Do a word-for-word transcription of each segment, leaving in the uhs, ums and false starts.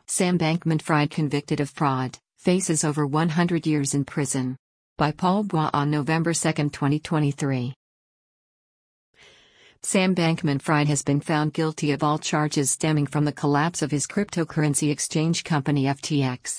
Sam Bankman-Fried convicted of fraud, faces over one hundred years in prison. By Paul Bois on November second, twenty twenty-three. Sam Bankman-Fried has been found guilty of all charges stemming from the collapse of his cryptocurrency exchange company F T X.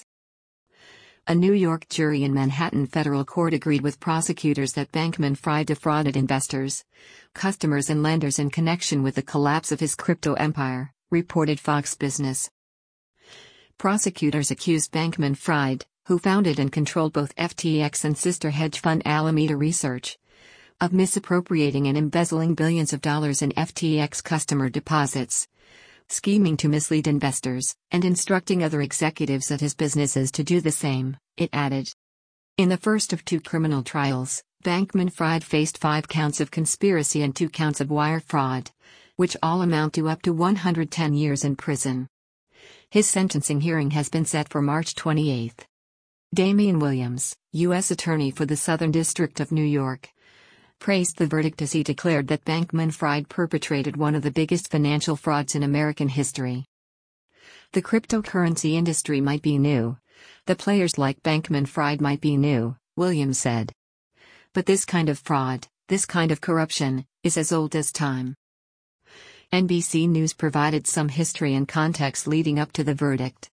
A New York jury in Manhattan federal court agreed with prosecutors that Bankman-Fried defrauded investors, customers and lenders in connection with the collapse of his crypto empire, reported Fox Business. Prosecutors accused Bankman-Fried, who founded and controlled both F T X and sister hedge fund Alameda Research, of misappropriating and embezzling billions of dollars in F T X customer deposits, scheming to mislead investors, and instructing other executives at his businesses to do the same, it added. In the first of two criminal trials, Bankman-Fried faced five counts of conspiracy and two counts of wire fraud, which all amount to up to one hundred ten years in prison. His sentencing hearing has been set for March twenty-eighth. Damian Williams, U S Attorney for the Southern District of New York, praised the verdict as he declared that Bankman-Fried perpetrated one of the biggest financial frauds in American history. The cryptocurrency industry might be new. The players like Bankman-Fried might be new, Williams said. But this kind of fraud, this kind of corruption, is as old as time. N B C News provided some history and context leading up to the verdict.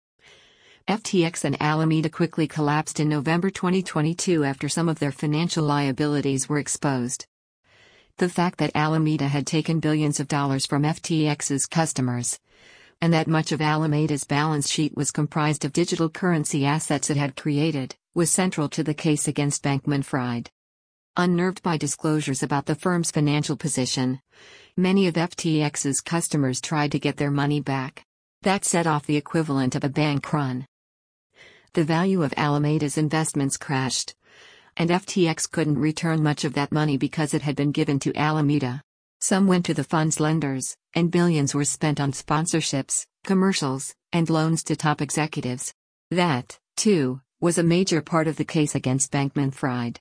F T X and Alameda quickly collapsed in November twenty twenty-two after some of their financial liabilities were exposed. The fact that Alameda had taken billions of dollars from F T X's customers, and that much of Alameda's balance sheet was comprised of digital currency assets it had created, was central to the case against Bankman-Fried. Unnerved by disclosures about the firm's financial position, many of F T X's customers tried to get their money back. That set off the equivalent of a bank run. The value of Alameda's investments crashed, and F T X couldn't return much of that money because it had been given to Alameda. Some went to the fund's lenders, and billions were spent on sponsorships, commercials, and loans to top executives. That, too, was a major part of the case against Bankman-Fried.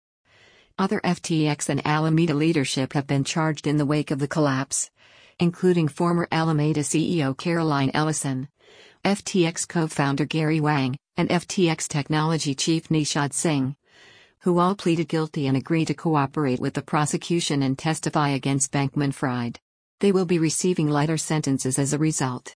Other F T X and Alameda leadership have been charged in the wake of the collapse, including former Alameda C E O Caroline Ellison, F T X co-founder Gary Wang, and F T X technology chief Nishad Singh, who all pleaded guilty and agreed to cooperate with the prosecution and testify against Bankman-Fried. They will be receiving lighter sentences as a result.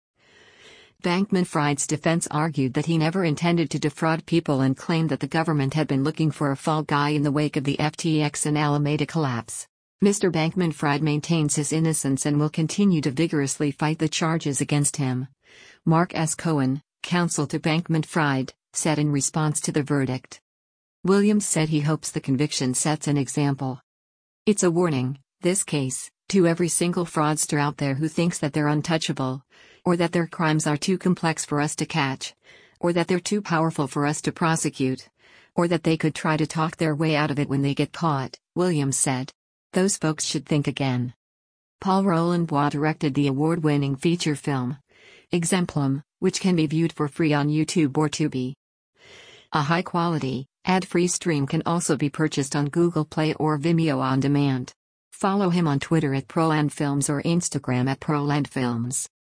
Bankman-Fried's defense argued that he never intended to defraud people and claimed that the government had been looking for a fall guy in the wake of the F T X and Alameda collapse. Mister Bankman-Fried maintains his innocence and will continue to vigorously fight the charges against him, Mark S. Cohen, counsel to Bankman-Fried, said in response to the verdict. Williams said he hopes the conviction sets an example. It's a warning, this case, to every single fraudster out there who thinks that they're untouchable, or that their crimes are too complex for us to catch, or that they're too powerful for us to prosecute, or that they could try to talk their way out of it when they get caught, Williams said. Those folks should think again. Paul Roland Bois directed the award-winning feature film, Exemplum, which can be viewed for free on YouTube or Tubi. A high-quality, ad-free stream can also be purchased on Google Play or Vimeo on demand. Follow him on Twitter at ProlandFilms or Instagram at ProlandFilms.